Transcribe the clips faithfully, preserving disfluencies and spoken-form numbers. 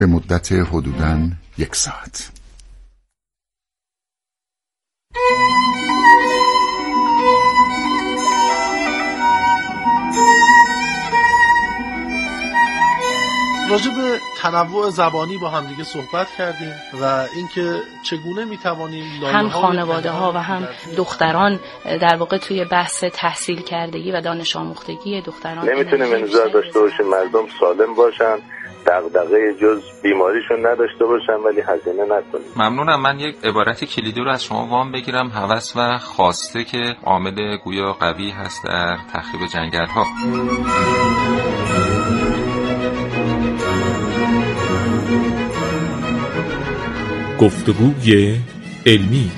به مدت حدوداً یک ساعت. راجع به تنوع زبانی با همدیگه صحبت کردیم و اینکه چگونه میتوانیم هم خانواده ها و هم دختران در واقع توی بحث تحصیل کردگی و دانش آموختگی دختران نمیتونیم انتظار داشته باشیم مردم سالم باشن، دغدغه جز بیماریشون نداشته باشن ولی هزینه نکنیم. ممنونم. من یک عبارت کلیدی رو از شما وام بگیرم. هوس و خواسته که عامل گویا قوی هست در تخریب جنگل‌ها. گفتگوی علمی.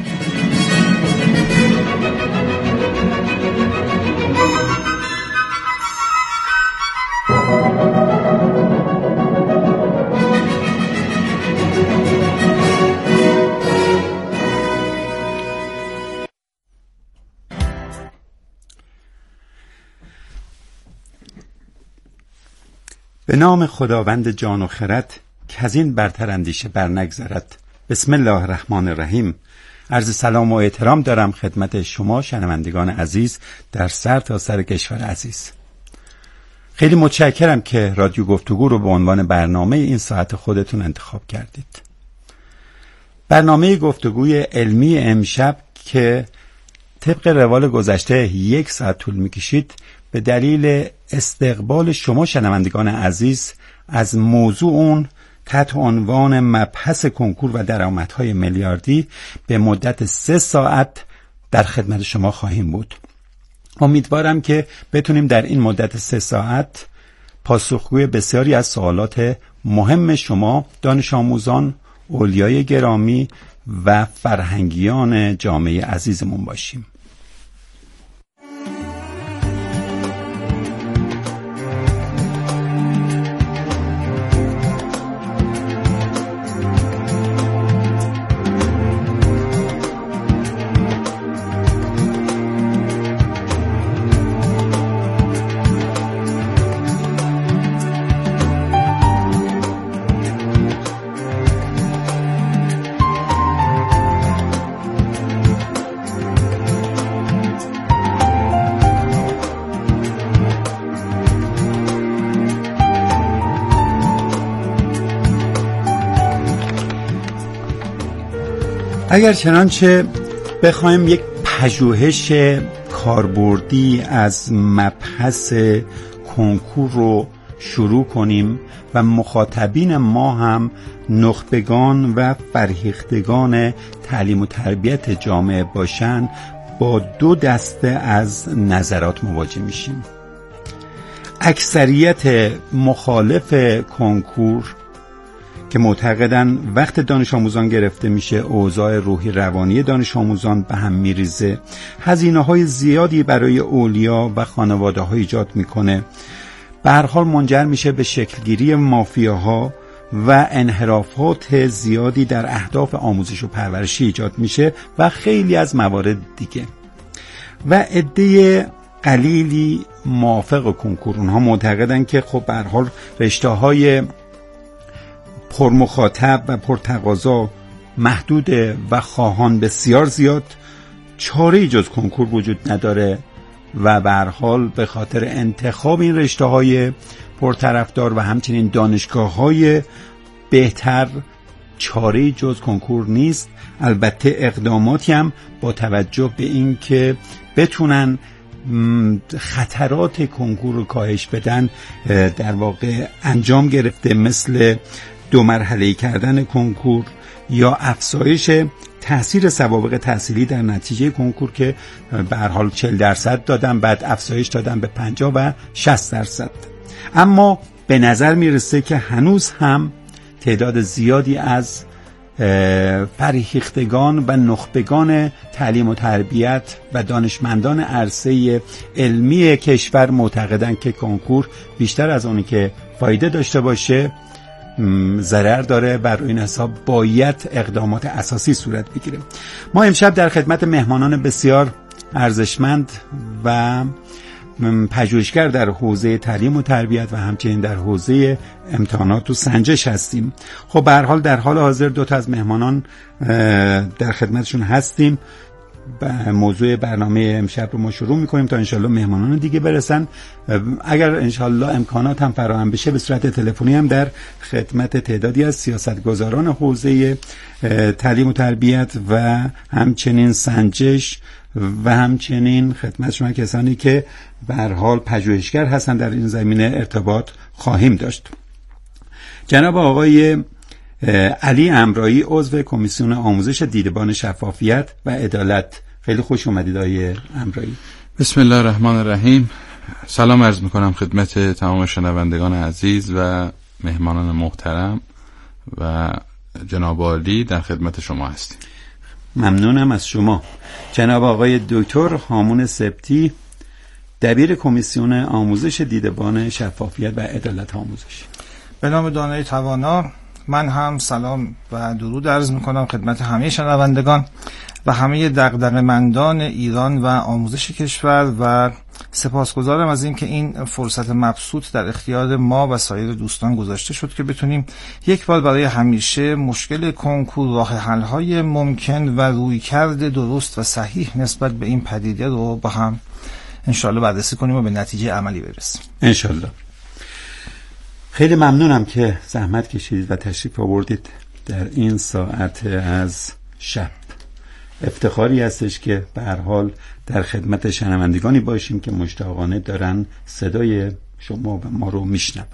به نام خداوند جان و خرد که از این برتر اندیشه بر نگذرد. بسم الله الرحمن الرحیم. عرض سلام و احترام دارم خدمت شما شنوندگان عزیز در سر تا سر کشور عزیز. خیلی متشکرم که رادیو گفتگو رو به عنوان برنامه این ساعت خودتون انتخاب کردید. برنامه گفتگوی علمی امشب که طبق روال گذشته یک ساعت طول میکشید به دلیل استقبال شما شنوندگان عزیز از موضوع اون تحت عنوان مبحث کنکور و درآمدهای میلیاردی به مدت سه ساعت در خدمت شما خواهیم بود. امیدوارم که بتونیم در این مدت سه ساعت پاسخگوی بسیاری از سوالات مهم شما دانش آموزان، اولیای گرامی و فرهنگیان جامعه عزیزمون باشیم. اگر چنانچه بخوایم یک پژوهش کاربردی از مبحث کنکور رو شروع کنیم و مخاطبین ما هم نخبگان و فرهیختگان تعلیم و تربیت جامعه باشن، با دو دسته از نظرات مواجه میشیم. اکثریت مخالف کنکور که معتقدن وقت دانش آموزان گرفته میشه، اوضاع روحی روانی دانش آموزان به هم میریزه، هزینه‌های زیادی برای اولیا و خانواده‌ها ایجاد میکنه، به هر حال منجر میشه به شکلگیری مافیاها و انحرافات زیادی در اهداف آموزش و پرورشی ایجاد میشه و خیلی از موارد دیگه. و عده قلیلی موافق کنکور، اونها معتقدن که خب به هر حال رشته‌های پرمخاطب و پرتقاضا محدوده و خواهان بسیار زیاد، چاره‌ای جز کنکور وجود نداره و به هر حال به خاطر انتخاب این رشته‌های پرطرفدار و همچنین دانشگاه‌های بهتر چاره‌ای جز کنکور نیست. البته اقداماتی هم با توجه به این که بتونن خطرات کنکور رو کاهش بدن در واقع انجام گرفته، مثل دو مرحله‌ای کردن کنکور یا افزایش تاثیر سوابق تحصیلی در نتیجه کنکور که به هر حال چهل درصد دادن، بعد افزایش دادن به پنجاه و شصت درصد. اما به نظر میرسه که هنوز هم تعداد زیادی از فرهیختگان و نخبگان تعلیم و تربیت و دانشمندان عرصه علمی کشور معتقدند که کنکور بیشتر از اونی که فایده داشته باشه ضرر داره. بر این حساب باید اقدامات اساسی صورت بگیره. ما امشب در خدمت مهمانان بسیار ارزشمند و پژوهشگر در حوزه تعلیم و تربیت و همچنین در حوزه امتحانات و سنجش هستیم. خب به هر حال در حال حاضر دو تا از مهمانان در خدمتشون هستیم. موضوع برنامه امشب رو ما شروع میکنیم تا انشالله مهمانان دیگه برسن. اگر انشالله امکانات هم فراهم بشه به صورت تلفنی هم در خدمت تعدادی از سیاستگزاران حوزه تعلیم و تربیت و همچنین سنجش و همچنین خدمت شما کسانی که به هر حال پژوهشگر هستن در این زمینه ارتباط خواهیم داشت. جناب آقای علی امرایی، عضو کمیسیون آموزش دیدبان شفافیت و عدالت، خیلی خوش اومدید آقای امرایی. بسم الله الرحمن الرحیم. سلام عرض میکنم خدمت تمام شنوندگان عزیز و مهمانان محترم و جناب عالی، در خدمت شما هستیم. ممنونم از شما. جناب آقای دکتر هامون سبتی، دبیر کمیسیون آموزش دیدبان شفافیت و عدالت آموزش. به نام دانای توانا، من هم سلام و درود عرض میکنم خدمت همه شنوندگان و همه دغدغه‌مندان ایران و آموزش کشور و سپاسگزارم از این که این فرصت مبسوط در اختیار ما و سایر دوستان گذاشته شد که بتونیم یک بار برای همیشه مشکل کنکور، راه حل‌های ممکن و رویکرد درست و صحیح نسبت به این پدیده رو با هم انشالله بررسی کنیم و به نتیجه عملی برسیم انشالله. خیلی ممنونم که زحمت کشیدید و تشریف آوردید در این ساعت از شب. افتخاری هستش که به هر حال در خدمت شنوندگانی باشیم که مشتاقانه دارن صدای شما و ما رو میشنون.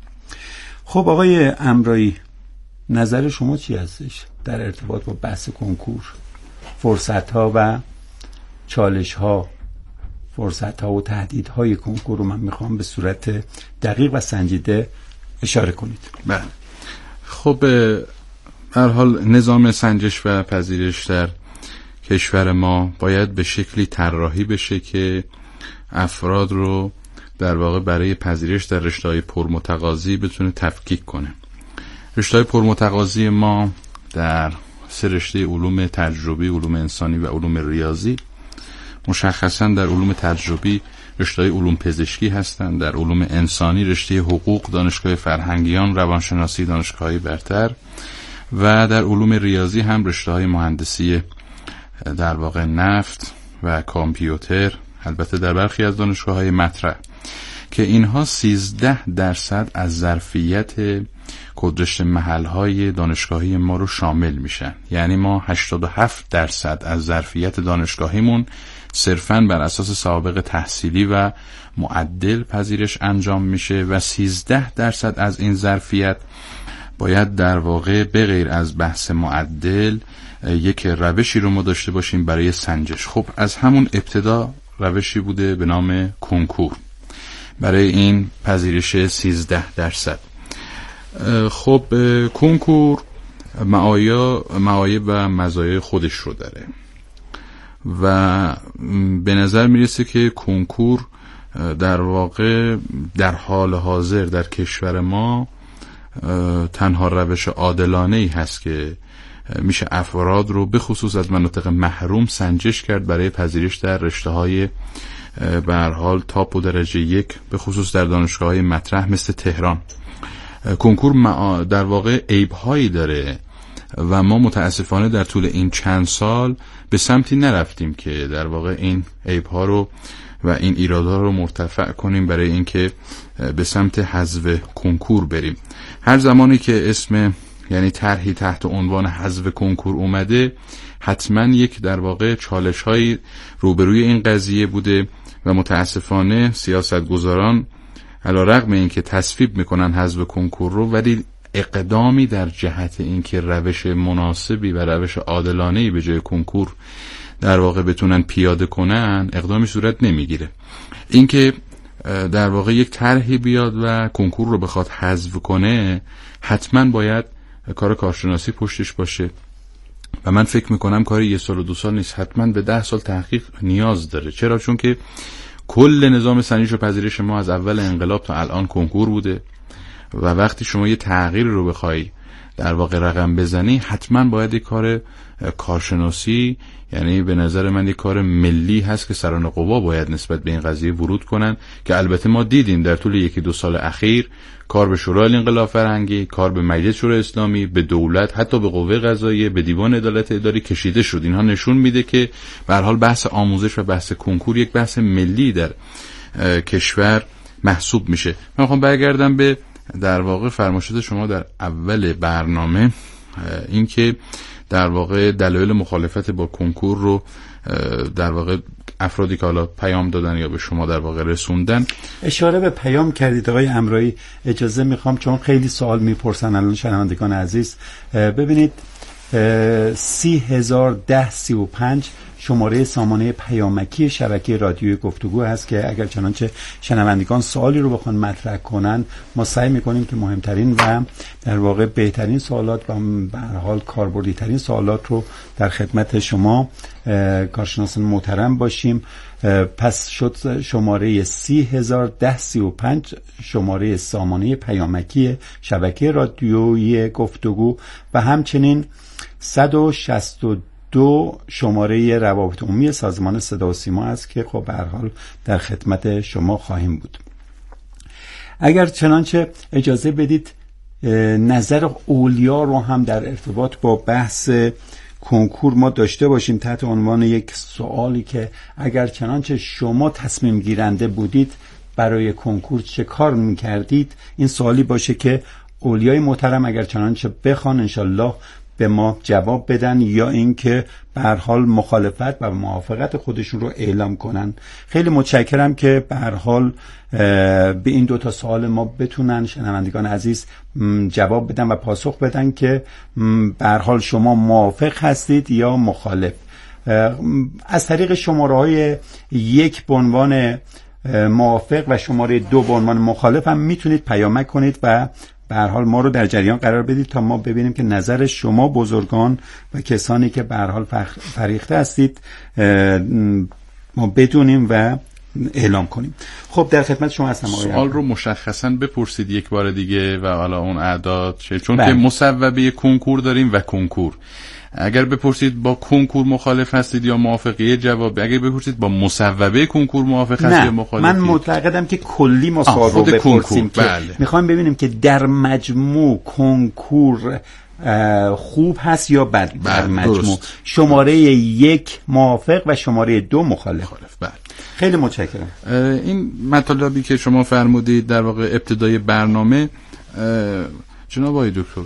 خب آقای امرایی، نظر شما چی هستش در ارتباط با بحث کنکور؟ فرصت ها و چالش ها، فرصت ها و تهدید های کنکور رو من میخوام به صورت دقیق و سنجیده اشاره کنید. بله. خب به هر حال نظام سنجش و پذیرش در کشور ما باید به شکلی طراحی بشه که افراد رو در واقع برای پذیرش در رشته‌های پرمتقاضی بتونه تفکیک کنه. رشته‌های پرمتقاضی ما در سه رشته علوم تجربی، علوم انسانی و علوم ریاضی، مشخصا در علوم تجربی رشته‌های علوم پزشکی هستند، در علوم انسانی رشته حقوق دانشگاه فرهنگیان، روانشناسی دانشگاه‌های برتر و در علوم ریاضی هم رشته‌های مهندسی در واقع نفت و کامپیوتر، البته در برخی از دانشگاه‌های مطرح، که اینها سیزده درصد از ظرفیت کدرشت محل‌های دانشگاهی ما رو شامل میشن. یعنی ما هشتاد و هفت درصد از ظرفیت دانشگاهیمون صرفاً بر اساس سابقه تحصیلی و معدل پذیرش انجام میشه و سیزده درصد از این ظرفیت باید در واقع به غیر از بحث معدل یک روشی رو ما داشته باشیم برای سنجش. خب از همون ابتدا روشی بوده به نام کنکور برای این پذیرش سیزده درصد. خب کنکور معایب و مزایای خودش رو داره و به نظر میرسه که کنکور در واقع در حال حاضر در کشور ما تنها روش عادلانه‌ای هست که میشه افراد رو به خصوص از مناطق محروم سنجش کرد برای پذیرش در رشته‌های به هر حال تاپ و درجه یک، به خصوص در دانشگاه‌های مطرح مثل تهران. کنکور در واقع عیب‌هایی داره و ما متاسفانه در طول این چند سال به سمتی نرفتیم که در واقع این عیب‌ها رو و این ایرادها رو مرتفع کنیم برای اینکه به سمت حذف کنکور بریم. هر زمانی که اسم یعنی طرحی تحت عنوان حذف کنکور اومده، حتما یک در واقع چالش‌هایی روبروی این قضیه بوده و متاسفانه سیاستگزاران علی‌رغم اینکه تصویب میکنن حذف کنکور رو، ولی اقدامی در جهت اینکه روش مناسبی و روش عادلانه‌ای به جای کنکور در واقع بتونن پیاده کنن اقدامی صورت نمیگیره. اینکه در واقع یک طرحی بیاد و کنکور رو بخواد حذف کنه، حتما باید کار کارشناسی پشتش باشه و من فکر میکنم کاری یه سال و دو سال نیست، حتما به ده سال تحقیق نیاز داره. چرا؟ چون که کل نظام سنجش و پذیرش ما از اول انقلاب تا الان کنکور بوده و وقتی شما یه تغییر رو بخوای در واقع رقم بزنی، حتما باید یک کار کارشناسی، یعنی به نظر من یک کار ملی هست که سران قوا باید نسبت به این قضیه ورود کنن، که البته ما دیدیم در طول یکی دو سال اخیر کار به شورای انقلاب فرهنگی، کار به مجلس شورای اسلامی، به دولت، حتی به قوه قضاییه، به دیوان عدالت اداری کشیده شد. اینها نشون میده که به هر حال بحث آموزش و بحث کنکور یک بحث ملی در کشور محسوب میشه. من میخوام برگردم به در واقع فرمایشات شما در اول برنامه، این که در واقع دلایل مخالفت با کنکور رو در واقع افرادی که حالا پیام دادن یا به شما در واقع رسوندن اشاره به پیام کردید. آقای امرایی اجازه میخوام، چون خیلی سوال میپرسن الان شنوندگان عزیز. ببینید سی هزار ده سی و پنج شماره سامانه پیامکی شبکه رادیوی گفتگو هست که اگر چنانچه شنوندگان سوالی رو بخوان مطرح کنن، ما سعی میکنیم که مهمترین و در واقع بهترین سوالات و به هر حال کاربردی ترین سوالات رو در خدمت شما کارشناسان محترم باشیم. پس شد شماره سی هزار ده سی و پنج شماره سامانه پیامکی شبکه رادیویی گفتگو و همچنین صد و شصت و دو شماره روابط عمومی سازمان صدا و سیما است که خب به هر حال در خدمت شما خواهیم بود. اگر چنانچه اجازه بدید نظر اولیا رو هم در ارتباط با بحث کنکور ما داشته باشیم تحت عنوان یک سوالی که اگر چنانچه شما تصمیم گیرنده بودید برای کنکور چه کار میکردید، این سوالی باشه که اولیای محترم اگر چنانچه بخوان انشالله به ما جواب بدن یا اینکه به هر حال مخالفت و موافقت خودشون رو اعلام کنن. خیلی متشکرم که به هر حال به این دو تا سوال ما بتونن شنوندگان عزیز جواب بدن و پاسخ بدن که به هر حال شما موافق هستید یا مخالف. از طریق شماره های یک به عنوان موافق و شماره دو به عنوان مخالف هم میتونید پیامک کنید و به هر حال ما رو در جریان قرار بدید تا ما ببینیم که نظر شما بزرگان و کسانی که به هر حال فریخته هستید ما بدونیم و اعلام کنیم. خب در خدمت شما هستم. سوال رو مشخصاً بپرسید یک بار دیگه و حالا اون اعداد چه، چون بله. که مصوبه کنکور داریم و کنکور. اگر بپرسید با کنکور مخالف هستید یا موافقی جواب، اگر بپرسید با مصوبه کنکور موافق هستید یا مخالفید. من معتقدم که کلی ما سوال رو بپرسیم که بله. میخوایم ببینیم که در مجموع کنکور خوب هست یا بد. در مجموع درست. شماره یک موافق و شماره دو مخالف. مخالف بله. خیلی متشکرم. این مطالبی که شما فرمودید در واقع ابتدای برنامه، جناب آقای دکتر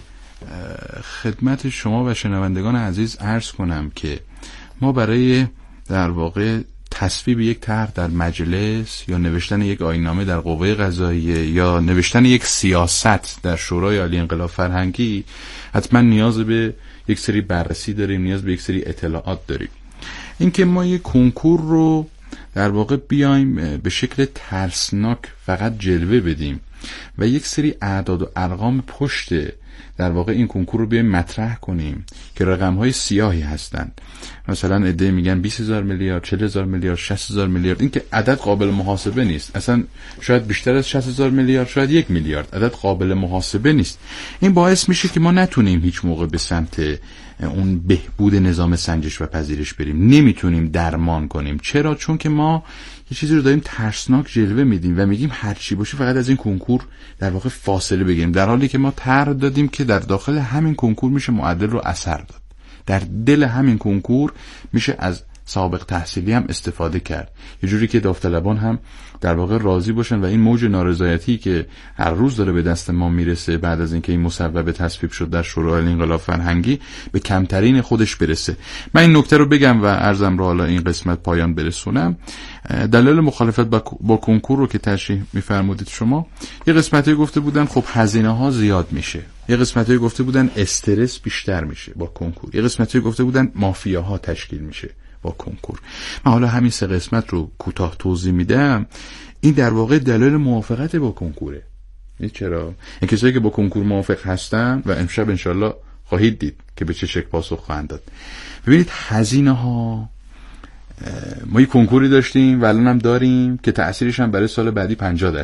خدمت شما و شنوندگان عزیز عرض کنم که ما برای در واقع تصویب یک طرح در مجلس یا نوشتن یک آیین‌نامه در قوه قضاییه یا نوشتن یک سیاست در شورای عالی انقلاب فرهنگی حتما نیاز به یک سری بررسی داریم، نیاز به یک سری اطلاعات داریم. اینکه ما یک کنکور رو در واقع بیایم به شکل ترسناک فقط جلوه بدیم و یک سری اعداد و ارقام پشت در واقع این کنکور رو بیایم مطرح کنیم که رقم‌های سیاهی هستند، مثلا عده میگن بیست هزار میلیارد، چهل هزار میلیارد، شصت هزار میلیارد، این که عدد قابل محاسبه نیست. اصلا شاید بیشتر از شصت هزار میلیارد، شاید یک میلیارد، عدد قابل محاسبه نیست. این باعث میشه که ما نتونیم هیچ موقع به سمت اون بهبود نظام سنجش و پذیرش بریم، نمیتونیم درمان کنیم. چرا؟ چون که ما یه چیزی رو داریم ترسناک جلوه میدیم و میگیم هر چی باشه فقط از این کنکور در واقع فاصله بگیریم، در حالی که ما طرح دادیم که در داخل همین کنکور میشه معدل رو اثر داد، در دل همین کنکور میشه از سابق تحصیلی هم استفاده کرد، یه جوری که داوطلبان هم در واقع راضی باشن و این موج نارضایتی که هر روز داره به دست ما میرسه بعد از اینکه این مصوبه تصویب شد در شورای انقلاب فرهنگی به کمترین خودش برسه. من این نکته رو بگم و عرضم رو حالا این قسمت پایان برسونم. دلایل مخالفت با کنکور رو که تشریح میفرمودید شما، یه قسمتی گفته بودن خب هزینه ها زیاد میشه، یه قسمتی گفته بودن استرس بیشتر میشه با کنکور، یه قسمتی گفته بودن مافیاها تشکیل میشه با کنکور. من حالا همین سه قسمت رو کوتاه توضیح میدم. این در واقع دلایل موافقت با کنکوره. چرا؟ این کسایی که با کنکور موافق هستن و امشب انشالله خواهید دید که به چه شکل پاسخ خواهند داد. ببینید هزینه ها، ما یک کنکوری داشتیم و الان هم داریم که تأثیرش هم برای سال بعدی پنجاه درصده.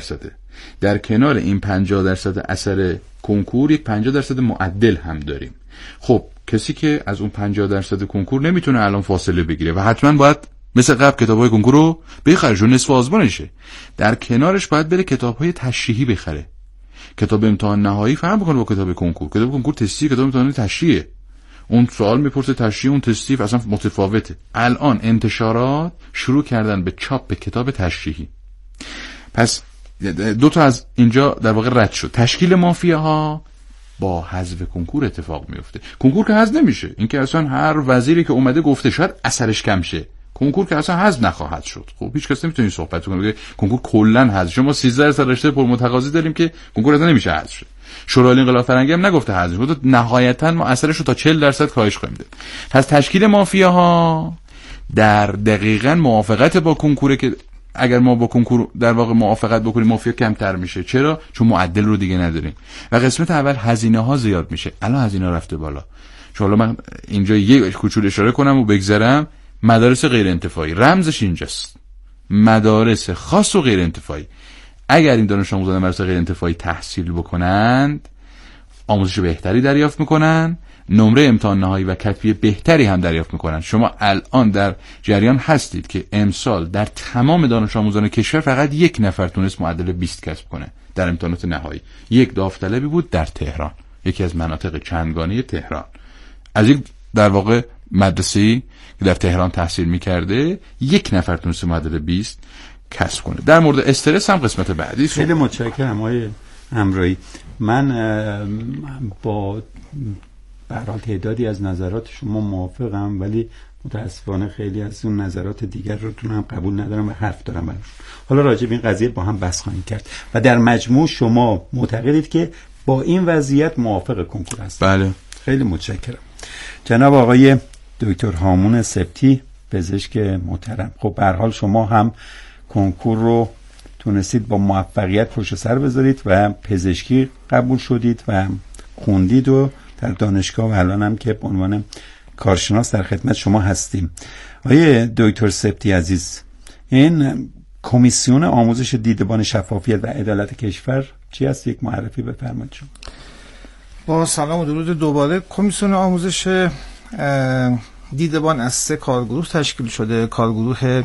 در کنار این پنجاه درصد اثر کنکور یک پنجاه درصد معدل هم داریم. خب کسی که از اون پنجاه درصد کنکور نمیتونه الان فاصله بگیره و حتما باید مثل قبل کتابای کنکور رو بخره چون نصف آزمونشه، در کنارش باید بره کتاب‌های تشریحی بخره. کتاب امتحان نهایی فرق می‌کنه با کتاب کنکور. کتاب کنکور تستی، کتاب امتحان تشریحیه. اون سوال میپرسه تشریح، اون تستی اصلا متفاوته. الان انتشارات شروع کردن به چاپ کتاب تشریحی. پس دو تا از اینجا در واقع رد شد. تشکیل مافیاها با حذف کنکور اتفاق میفته. کنکور که حذف نمیشه، این که اصلا هر وزیری که اومده گفته شاید اثرش کم شه. کنکور که اصلا حذف نخواهد شد. خب هیچ کس نمیتونه این صحبت کنه بگه کنکور کلا حذف. شما سیزده درصد رشته پرمتقاضی داریم که کنکور اصلا نمیشه حذف شه. شورای انقلاب فرنگی هم نگفته حذف شد، نهایتا ما اثرش رو تا چهل درصد کاهش خواهیم داد. پس تشکیل مافیاها در دقیقاً موافقت با کنکور که اگر ما با کنکور در واقع موافقت بکنیم مافیا کمتر میشه. چرا؟ چون معدل رو دیگه نداریم. و قسمت اول هزینه ها زیاد میشه. الان هزینه رفته بالا. چون من اینجا یک کوچولو اشاره کنم و بگذرم، مدارس غیر انتفاعی رمزش اینجاست. مدارس خاص و غیر انتفاعی. اگر این دانش آموزان مدارس غیر انتفاعی تحصیل بکنند، آموزش بهتری دریافت میکنن، نمره امتحان نهایی و کتبی بهتری هم دریافت میکنن. شما الان در جریان هستید که امسال در تمام دانش آموزان کشور فقط یک نفر تونست معدل بیست کسب کنه در امتحانات نهایی. یک داوطلبی بود در تهران، یکی از مناطق چندگانه تهران. از یک در واقع مدرسه‌ای که در تهران تحصیل میکرده یک نفر تونست معدل بیست کسب کنه. در مورد استرس هم قسمت بعدی. خیلی متشکرم آقای امرایی. من با به هر حال تعدادی از نظرات شما موافقم، ولی متاسفانه خیلی از اون نظرات دیگر رو تون هم قبول ندارم و حرف دارم برش. حالا راجع به این قضیه با هم بحث خواهیم کرد و در مجموع شما معتقدید که با این وضعیت موافق کنکور هستید؟ بله. خیلی متشکرم. جناب آقای دکتر هامون سبتی، پزشک محترم، خب به هر حال شما هم کنکور رو تونستید با موفقیت پشت سر بذارید و پزشکی قبول شدید و خوندید و در دانشگاه و الان هم که به عنوان کارشناس در خدمت شما هستیم. آقای دکتر سبتی عزیز، این کمیسیون آموزش دیدبان شفافیت و عدالت کشور چی است؟ یک معرفی بفرمایید شما. با سلام و درود دوباره. کمیسیون آموزش دیدبان از سه کارگروه تشکیل شده. کارگروه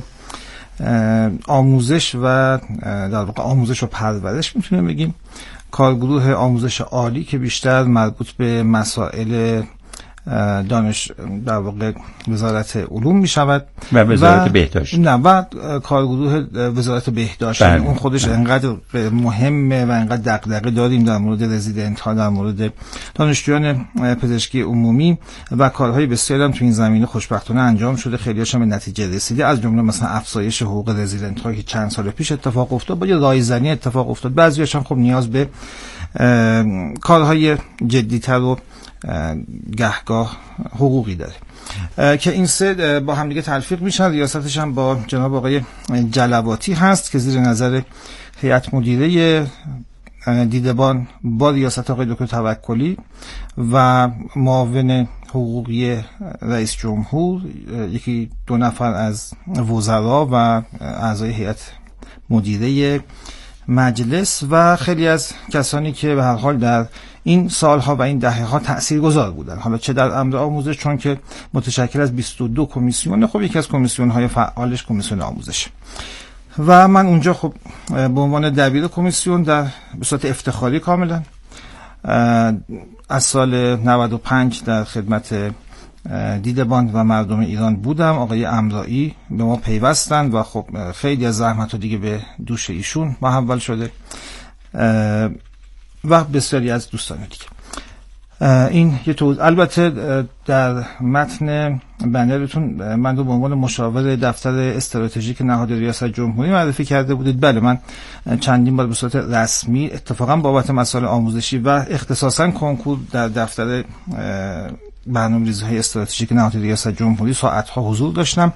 آموزش و در واقع آموزش و پرورش میتونیم بگیم، کارگروه آموزش عالی که بیشتر مربوط به مسائل دانش در واقع وزارت علوم می شود و وزارت بهداشت، نه و کارگروه وزارت بهداشت. بله. اون خودش بله. انقدر مهمه و انقدر دغدغه داریم در مورد رزیدنت ها، در مورد دانشجویان پزشکی عمومی و کارهای بسیاری هم تو این زمینه خوشبختانه انجام شده. خیلی‌هاش هم به نتیجه رسیده، از جمله مثلا افزایش حقوق رزیدنت ها که چند سال پیش اتفاق افتاد، با یه رایزنی اتفاق افتاد. بعضی‌هاش هم خب نیاز به کارهای جدی‌تر و گهگاه حقوقی داره که این سه با هم دیگه تلفیق میشن. ریاستش هم با جناب آقای جلواتی هست که زیر نظر هیئت مدیره دیدبان با ریاست آقای دکتر توکلی و معاون حقوقی رئیس جمهور، یکی دو نفر از وزرا و اعضای هیئت مدیره مجلس و خیلی از کسانی که به هر حال در این سالها و این دهه‌ها تاثیرگذار بودن، حالا چه در امر آموزش، چون که متشکل از بیست و دو کمیسیون، خب یکی از کمیسیون‌های فعالش کمیسیون آموزش و من اونجا خب به عنوان دبیر کمیسیون در به صورت افتخاری کاملا از سال نود و پنج در خدمت دیدبان و مردم ایران بودم. آقای امرایی به ما پیوستند و خب خیلی از زحمت دیگه به دوش ایشون محول شده و بسیاری از دوستان دیگه. این یه توضیح. البته در متن بنرتون من رو به عنوان مشاور دفتر استراتژیک نهاد ریاست جمهوری معرفی کرده بودید. بله، من چندین بار به صورت رسمی اتفاقا بابت مسائل آموزشی و اختصاصا کنکور در دفتر برنامه‌ریزی‌های استراتژیک نهاد ریاست جمهوری ساعت‌ها حضور داشتم.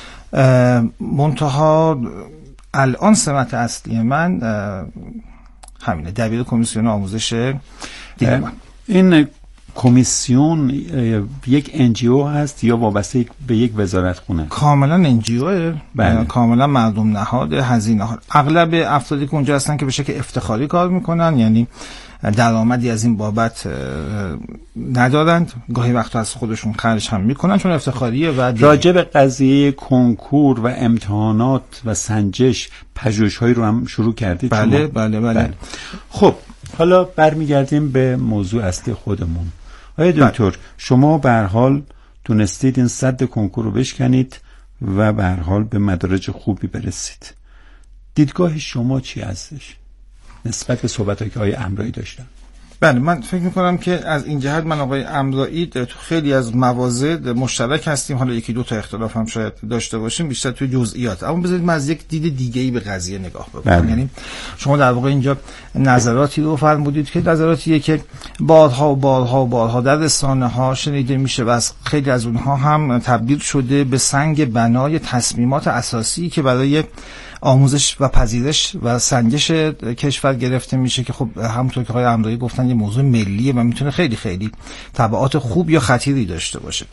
منتها الان سمت اصلی من همینه، دبیر کمیسیون آموزش دیدبان. این کمیسیون یک انجیو هست یا وابسته به یک وزارتخونه؟ کاملا انجیو، بله. کاملا مردم نهاد، هزینه ها. اغلب افرادی که اونجا هستن که به شکل افتخاری کار میکنن، یعنی درآمدی از این بابت ندارند، گاهی وقتا از خودشون خرج هم میکنن چون افتخاریه. و راجع به قضیه کنکور و امتحانات و سنجش پژوهش‌هایی رو هم شروع کردید؟ بله شما؟ بله بله, بله. خب حالا برمیگردیم به موضوع اصلی خودمون. آقای دکتر، شما به هر حال تونستید این سد کنکور رو بشکنید و به هر حال به مدارج خوبی برسید. دیدگاه شما چی هستش نسبت به صحبتایی که آقای امرایی داشتن؟ بله، من فکر میکنم که از این جهت من آقای امرایی تو خیلی از موازد مشترک هستیم، حالا یکی دو تا اختلاف هم شاید داشته باشیم، بیشتر توی جزئیات. اما بذارید من از یک دید دیگه‌ای به قضیه نگاه بکنم. یعنی شما در واقع اینجا نظراتی رو فرمودید که نظراتیه که بارها و بارها و بارها در رسانه‌ها شنیده میشه و از خیلی از اونها هم تبدیل شده به سنگ بنای تصمیمات اساسی که برای آموزش و پذیرش و سنجش کشور گرفته میشه، که خب همونطور که آقای امرایی گفتن یه موضوع ملیه و میتونه خیلی خیلی تبعات خوب یا خطیری داشته باشه.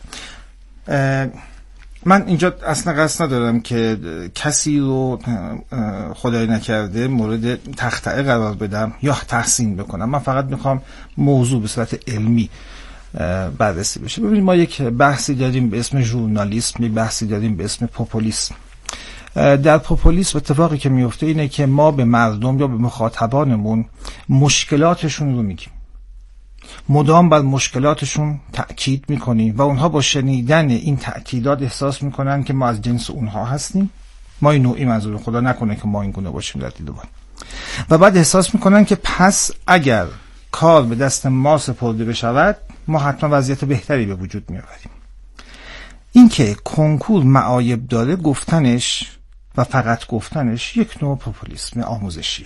من اینجا اصلا قصد ندارم که کسی رو خدای نکرده مورد تخطئه قرار بدم یا تحسین بکنم. من فقط میخوام موضوع به صورت علمی بررسی بشه. ببینید، ما یک بحثی داریم به اسم ژورنالیسم، یک بحثی داریم به اسم پوپولیسم. در پوپولیسم اتفاقی که میفته اینه که ما به مردم یا به مخاطبانمون مشکلاتشون رو میگیم، مدام بر مشکلاتشون تأکید میکنیم و اونها با شنیدن این تأکیدات احساس میکنن که ما از جنس اونها هستیم، ما این نوعی، منظور خدا نکنه که ما این گونه باشیم در دیدبان، و بعد احساس میکنن که پس اگر کار به دست ما سپرده بشود ما حتما وضعیت بهتری به وجود میآوریم. این که کنکور معایب داره گفتنش و فقط گفتنش یک نوع پوپولیسم آموزشیه.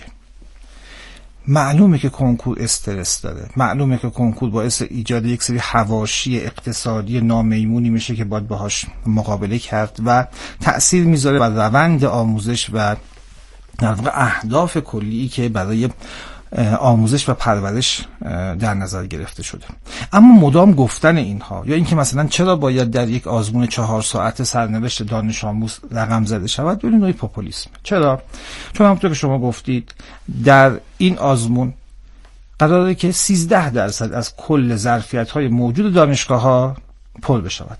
معلومه که کنکور استرس داره، معلومه که کنکور باعث ایجاد یک سری حواشی اقتصادی نامیمونی میشه که باید باهاش مقابله کرد و تأثیر میذاره بر روند آموزش و در واقع اهداف کلی که برای آموزش و پرورش در نظر گرفته شده. اما مدام گفتن اینها یا اینکه مثلا چرا باید در یک آزمون چهار ساعت سرنوشت دانش آموز رقم زده شود، ببینید نوعی پوپولیسم. چرا؟ چون همونطور که شما گفتید در این آزمون قراره که سیزده درصد از کل ظرفیت‌های موجود دانشگاه‌ها پر بشود.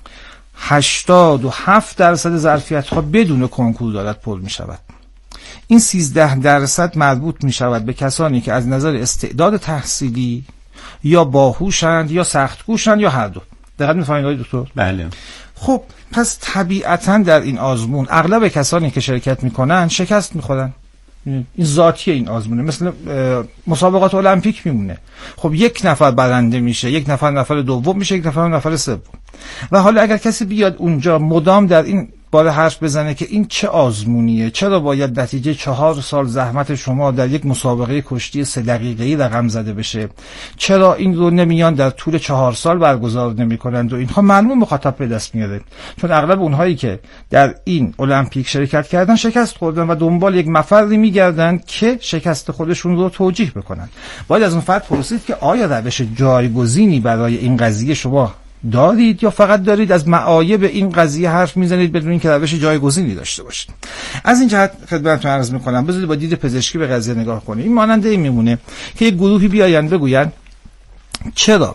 هشتاد و هفت درصد ظرفیت‌ها بدون کنکور دارد پر می‌شود. این سیزده درصد مربوط می شود به کسانی که از نظر استعداد تحصیلی یا باهوشند یا سختگوشند یا هر دو. دقیق می فهمید آقای دکتر؟ بله. خب پس طبیعتاً در این آزمون اغلب کسانی که شرکت می کنن شکست می خورن. این ذاتی این آزمونه، مثل مسابقات المپیک میمونه. خب یک نفر برنده میشه، یک نفر نفر دوم میشه، یک نفر نفر سوم. و حالا اگر کسی بیاد اونجا مدام در این باره حرف بزنه که این چه آزمونیه، چرا باید نتیجه چهار سال زحمت شما در یک مسابقه کشتی سه دقیقه‌ای رقم زده بشه، چرا این رو نمیان در طول چهار سال برگزار نمی‌کنند و اینها، معلومه مخاطب به دست میاره. چون اغلب اونهایی که در این المپیک شرکت کردن شکست خوردن و دنبال یک مفری میگردن که شکست خودشون رو توجیه بکنن. باید از اون فرد پرسید که آیا روش جایگزینی برای این قضیه شما دارید یا فقط دارید از معایب این قضیه حرف میزنید بدون اینکه روش جایگزینی داشته باشید. از این جهت خدمتتون عرض میکنم بذارید با دید پزشکی به قضیه نگاه کنید. این ماننده این میمونه که یک گروهی بیاین بگوین چرا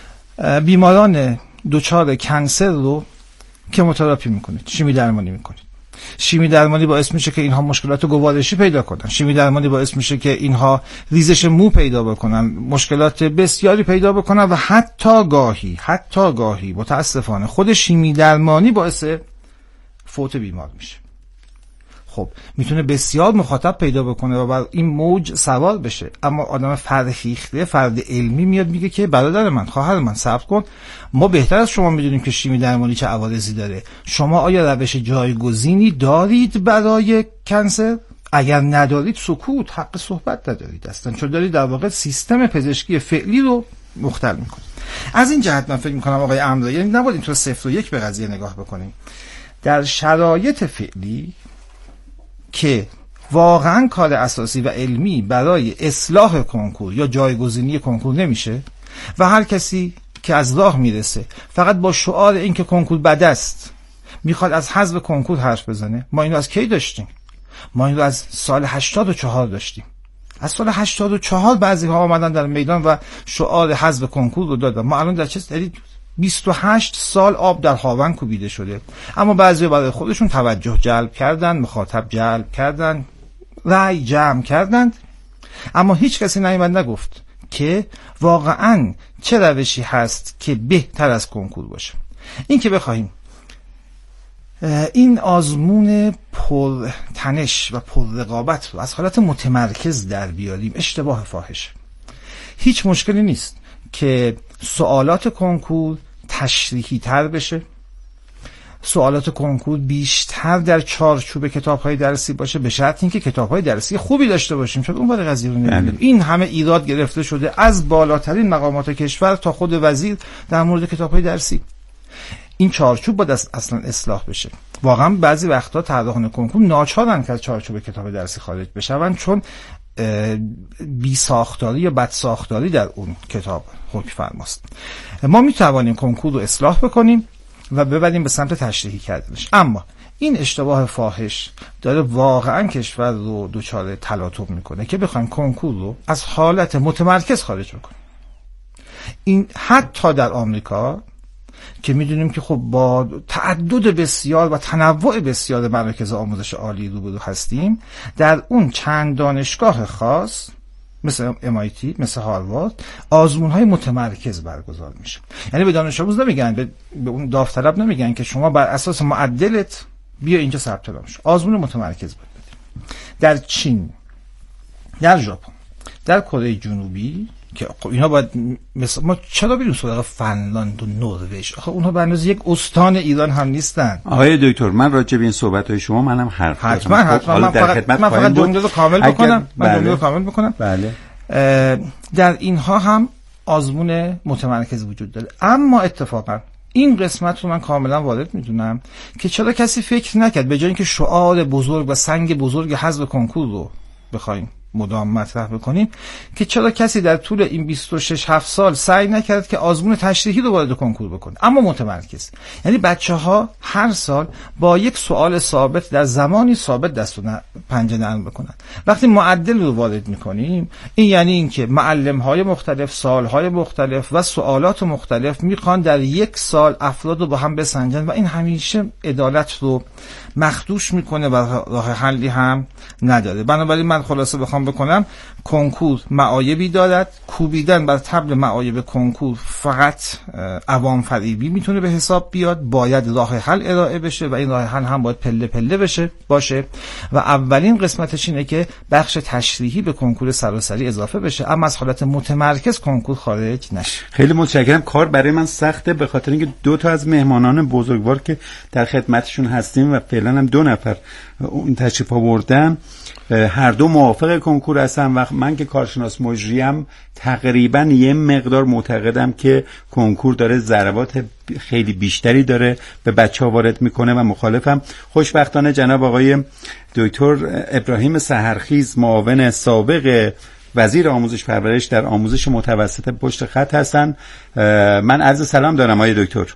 بیماران دچار کنسر رو کیموتراپی میکنید، شیمی درمانی میکنید. شیمی درمانی باعث میشه که اینها مشکلات گوارشی پیدا کنن، شیمی درمانی باعث میشه که اینها ریزش مو پیدا بکنن، مشکلات بسیاری پیدا بکنن و حتی گاهی حتی گاهی متاسفانه خود شیمی درمانی باعث فوت بیمار میشه. خب میتونه بسیار مخاطب پیدا بکنه و بر این موج سوار بشه، اما آدم فرهیخته، فرد علمی میاد میگه که برادر من، خواهر من، صبر کن، ما بهتر از شما میدونیم که شیمی درمانی چه عوارضی داره. شما آیا روش جایگزینی دارید برای کنسر؟ اگر ندارید سکوت، حق صحبت ندارید اصلا، چون دارید در واقع سیستم پزشکی فعلی رو مختل میکنید. از این جهت من فکر میکنم آقای امرایی، یعنی نباید اینطور صفر و یک به قضیه نگاه بکنیم. در شرایط فعلی که واقعا کار اساسی و علمی برای اصلاح کنکور یا جایگزینی کنکور نمیشه و هر کسی که از راه میرسه فقط با شعار این که کنکور بد است میخواد از حذف کنکور حرف بزنه. ما اینو از کی داشتیم؟ ما اینو از سال هشتاد و چهار داشتیم. از سال هشتاد و چهار بعضی ها آمدن در میدان و شعار حذف کنکور رو دادن. ما الان در چه دارید بیست و هشت سال آب در هاون کوبیده شده، اما بعضی برای خودشون توجه جلب کردن، مخاطب جلب کردن، رأی جمع کردند، اما هیچ کسی نیامد نگفت که واقعاً چه روشی هست که بهتر از کنکور باشه. این که بخوایم این آزمون پر تنش و پر رقابت رو از حالت متمرکز در بیاریم اشتباه فاحش. هیچ مشکلی نیست که سوالات کنکور تشریحی تر بشه، سوالات کنکور بیشتر در چارچوب کتاب‌های درسی باشه، به شرط اینکه کتاب‌های درسی خوبی داشته باشیم. چون اون برای قضیه رو نمی‌دونیم. این همه ایراد گرفته شده از بالاترین مقامات کشور تا خود وزیر در مورد کتاب‌های درسی. این چارچوب باید اصلا اصلاح بشه. واقعا بعضی وقتا طراحان کنکور ناچارن که از چارچوب کتاب درسی خارج بشن، چون بی ساختاری یا بد ساختاری در اون کتاب حکم فرماست. ما میتوانیم کنکور رو اصلاح بکنیم و ببریم به سمت تشریحی کردنش، اما این اشتباه فاحش داره واقعا کشور رو دچار تلاطم میکنه که بخوایم کنکور رو از حالت متمرکز خارج بکنیم. این حتی در آمریکا که میدونیم که خب با تعدد بسیار و تنوع بسیار مراکز آموزش عالی روبرو هستیم، در اون چند دانشگاه خاص مثل ام آی تی، مثل هاروارد، آزمون‌های متمرکز برگزار میشه. یعنی به دانش آموز نمیگن، به, به اون داوطلب نمیگن که شما بر اساس معدلت بیا اینجا ثبت نام شو. آزمون متمرکز باید بدیم. در چین، در ژاپن، در کره جنوبی که خب اینا باید مثلا ما چرا بریم سراغ فنلاند و نروژ؟ آخه اونها به اندازه یک استان ایران هم نیستن. آقای دکتر، من راجع به این صحبت‌های شما منم حرف دارم. حتما حتما من فقط من فقط جمله رو کامل بکنم. من جمله رو کامل بکنم. بله. در اینها هم آزمون متمرکز وجود داره، اما اتفاقا این قسمت رو من کاملا وارد میدونم که چرا کسی فکر نکرد به جای اینکه شعار بزرگ و سنگ بزرگ حذف کنکور رو بخوایم مدام مطرح بکنیم، که چرا کسی در طول این بیست و شش هفت سال سعی نکرد که آزمون تشریحی رو وارد کنکور بکنه، اما متمرکز. یعنی بچه‌ها هر سال با یک سوال ثابت در زمانی ثابت دست و پنجه نرم بکنن. وقتی معدل رو وارد میکنیم، این یعنی اینکه معلم‌های مختلف، سال‌های مختلف و سوالات مختلف میخوان در یک سال افراد رو با هم بسنجن و این همیشه عدالت رو مخدوش میکنه و راه حلی هم نداره. بنابراین من خلاصه بخوام بکنم، کنکور معایبی دارد. کوبیدن بر طبل معایب کنکور فقط عوام فریبی میتونه به حساب بیاد. باید راه حل ارائه بشه و این راه حل هم باید پله پله بشه باشه و اولین قسمتش اینه که بخش تشریحی به کنکور سراسری اضافه بشه، اما از حالت متمرکز کنکور خارج نشه. خیلی متشکرم. کار برای من سخته به خاطر اینکه دو تا از مهمانان بزرگوار که در خدمتشون هستیم و فعلا هم دو نفر اون تشریف آوردن هر دو موافق کنکور هستن و من که کارشناس مجریم تقریبا یه مقدار معتقدم که کنکور داره ضربات خیلی بیشتری داره به بچه‌ها وارد میکنه و مخالفم. خوشبختانه جناب آقای دکتر ابراهیم سحرخیز، معاون سابق وزیر آموزش پرورش در آموزش متوسط پشت خط هستن. من عرض سلام دارم آقای دکتر.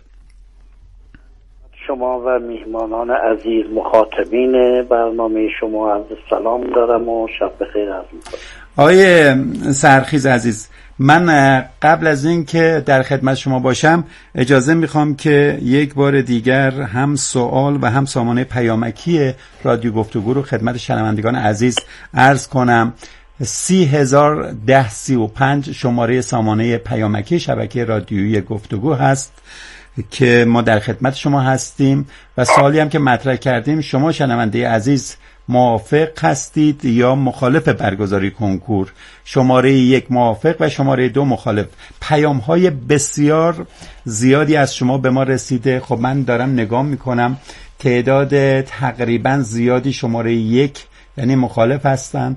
شما و میهمانان عزیز مخاطبین برنامه شما عرض سلام دارم و شب بخیر عرض می‌کنم. آقای سحرخیز عزیز، من قبل از این که در خدمت شما باشم اجازه میخوام که یک بار دیگر هم سوال و هم سامانه پیامکی رادیو گفتگو رو خدمت شنوندگان عزیز عرض کنم. سی هزار ده سی و پنج شماره سامانه پیامکی شبکه رادیویی گفتگو هست که ما در خدمت شما هستیم و سوالی هم که مطرح کردیم، شما شنونده عزیز موافق هستید یا مخالف برگزاری کنکور؟ شماره یک موافق و شماره دو مخالف. پیام های بسیار زیادی از شما به ما رسیده. خب من دارم نگاه میکنم تعداد تقریبا زیادی شماره یک یعنی مخالف هستن،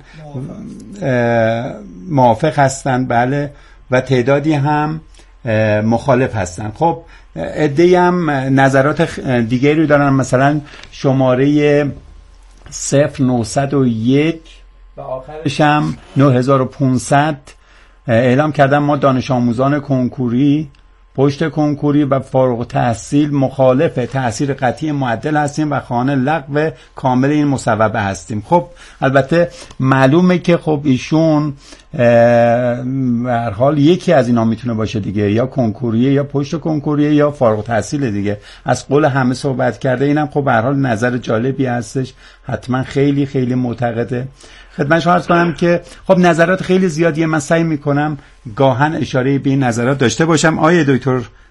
موافق هستن بله، و تعدادی هم مخالف هستن. خب عده‌ای هم نظرات دیگری رو دارن، مثلا شماره صفر نهصد و یک و آخرش هم نه هزار و پانصد اعلام کردن ما دانش آموزان کنکوری، پشت کنکوری و فارغ التحصیل مخالف تأثیر قطعی معدل هستیم و خواهان لغو کامل این مصوبه هستیم. خب البته معلومه که خب ایشون به هر حال یکی از اینا میتونه باشه دیگه، یا کنکوریه یا پشت کنکوریه یا فارغ التحصیل دیگه. از قول همه صحبت کرده، اینم خب به هر حال نظر جالبی هستش، حتما خیلی خیلی معتقده. خدمت شما عرض کنم که خب نظرات خیلی زیادیه، من سعی میکنم گاهن اشاره به این نظرات داشته باشم. آیه دکتر